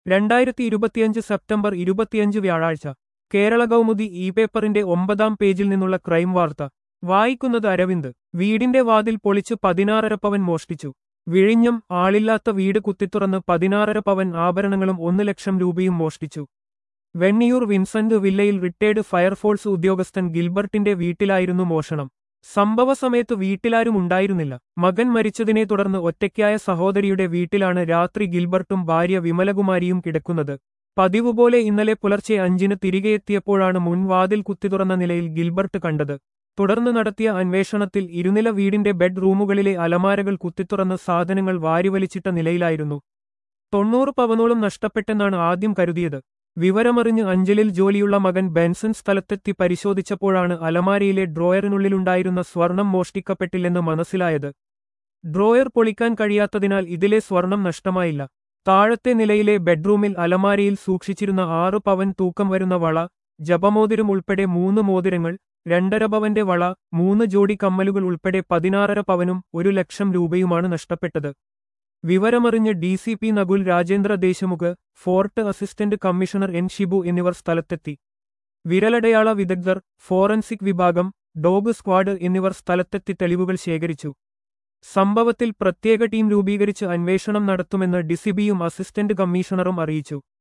2025 September 25 വ്യാഴാഴ്ച Kerala Kaumudi E പേപ്പറിന്റെ 9-ാം പേജിൽ നിന്നുള്ള ക്രൈം വാർത്ത വായിക്കുന്നത് അരവിന്ദ്. വീടിന്റെ വാതിൽ പൊളിച്ച് 16.5 പവൻ മോഷ്ടിച്ചു. വിഴിഞ്ഞം. ആളില്ലാത്ത വീട് കുത്തിത്തുറന്ന് 16.5 പവൻ ആഭരണങ്ങളും 1 ലക്ഷം രൂപയും മോഷ്ടിച്ചു. വെണ്ണിയൂർ വിൻസെന്റ് വില്ലയിൽ റിട്ടയർഡ് ഫയർഫോഴ്സ് ഉദ്യോഗസ്ഥൻ ഗിൽബർട്ടിന്റെ വീട്ടിലായിരുന്നു മോഷണം. സംഭവ സമയത്ത് വീട്ടിലാരും ഉണ്ടായിരുന്നില്ല. മകൻ മരിച്ചതിനെ തുടർന്ന് ഒറ്റയ്ക്കായ സഹോദരിയുടെ വീട്ടിലാണ് രാത്രി ഗിൽബർട്ടും ഭാര്യ വിമലകുമാരിയും കിടക്കുന്നത്. പതിവുപോലെ ഇന്നലെ പുലർച്ചെ 5-ന് തിരികെയെത്തിയപ്പോഴാണ് മുൻവാതിൽ കുത്തിത്തുറന്ന നിലയിൽ ഗിൽബർട്ട് കണ്ടത്. തുടർന്ന് നടത്തിയ അന്വേഷണത്തിൽ ഇരുനില വീടിന്റെ ബെഡ് റൂമുകളിലെ അലമാരകൾ കുത്തിത്തുറന്ന് സാധനങ്ങൾ വാരിവലിച്ചിട്ട നിലയിലായിരുന്നു. 90 പവനോളം നഷ്ടപ്പെട്ടെന്നാണ് ആദ്യം കരുതിയത്. വിവരമറിഞ്ഞ് അഞ്ചലിൽ ജോലിയുള്ള മകൻ ബെൻസൺ സ്ഥലത്തെത്തി പരിശോധിച്ചപ്പോഴാണ് അലമാരയിലെ ഡ്രോയറിനുള്ളിലുണ്ടായിരുന്ന സ്വർണം മോഷ്ടിക്കപ്പെട്ടില്ലെന്ന് മനസ്സിലായത്. ഡ്രോയർ പൊളിക്കാൻ കഴിയാത്തതിനാൽ ഇതിലെ സ്വർണം നഷ്ടമായില്ല. താഴത്തെ നിലയിലെ ബെഡ്റൂമിൽ അലമാരയിൽ സൂക്ഷിച്ചിരുന്ന 6 പവൻ തൂക്കം വരുന്ന വള, ജപമോതിരം ഉൾപ്പെടെ 3 മോതിരങ്ങൾ, 2.5 പവന്റെ വള, 3 ജോഡി കമ്മലുകൾ ഉൾപ്പെടെ 16.5 പവനും 1 ലക്ഷം രൂപയുമാണ് നഷ്ടപ്പെട്ടത്. വിവരമറിഞ്ഞ് DCP Nakul Rajendra Deshmukh, Fort assistant commissioner N Shibu എന്നിവർ സ്ഥലത്തെത്തി. വിരലടയാള വിദഗ്ധർ, ഫോറൻസിക് വിഭാഗം, ഡോഗ് സ്ക്വാഡ് എന്നിവർ സ്ഥലത്തെത്തി തെളിവുകൾ ശേഖരിച്ചു. സംഭവത്തിൽ പ്രത്യേക ടീം രൂപീകരിച്ച് അന്വേഷണം നടത്തുമെന്ന് ഡിസിപിയും അസിസ്റ്റന്റ് കമ്മീഷണറും അറിയിച്ചു.